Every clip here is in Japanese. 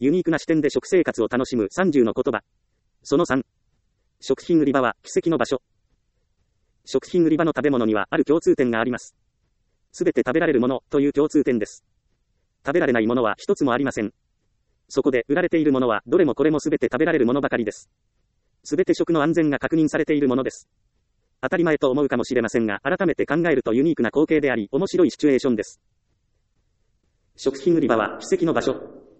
ユニークな視点で食生活を楽しむ30の言葉。その3。食品売り場は奇跡の場所。食品売り場の食べ物にはある共通点があります。すべて食べられるものという共通点です。食べられないものは一つもありません。そこで売られているものはどれもこれもすべて食べられるものばかりです。すべて食の安全が確認されているものです。当たり前と思うかもしれませんが、改めて考えるとユニークな光景であり、面白いシチュエーションです。食品売り場は奇跡の場所。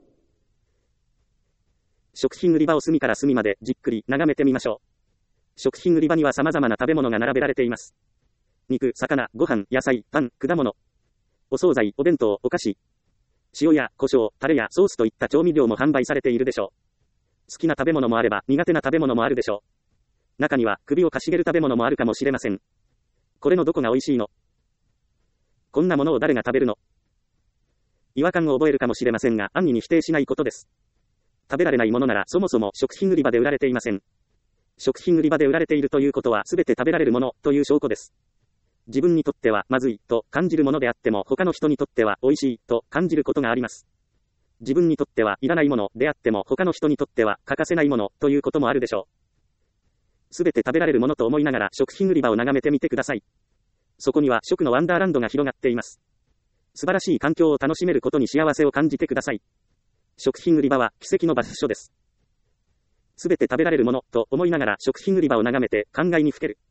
食品売り場を隅から隅までじっくり眺めてみましょう。食品売り場には様々な食べ物が並べられています。肉、魚、ご飯、野菜、パン、果物。お惣菜、お弁当、お菓子。塩や胡椒、タレやソースといった調味料も販売されているでしょう。好きな食べ物もあれば苦手な食べ物もあるでしょう。中には首をかしげる食べ物もあるかもしれません。これのどこが美味しいの？こんなものを誰が食べるの？違和感を覚えるかもしれませんが、安易に否定しないことです。食べられないものならそもそも食品売り場で売られていません。食品売り場で売られているということは全て食べられるものという証拠です。自分にとってはまずいと感じるものであっても他の人にとっては美味しいと感じることがあります。自分にとってはいらないものであっても他の人にとっては欠かせないものということもあるでしょう。すべて食べられるものと思いながら食品売り場を眺めてみてください。そこには食のワンダーランドが広がっています。素晴らしい環境を楽しめることに幸せを感じてください。食品売り場は奇跡の場所です。すべて食べられるものと思いながら食品売り場を眺めて考えにふける。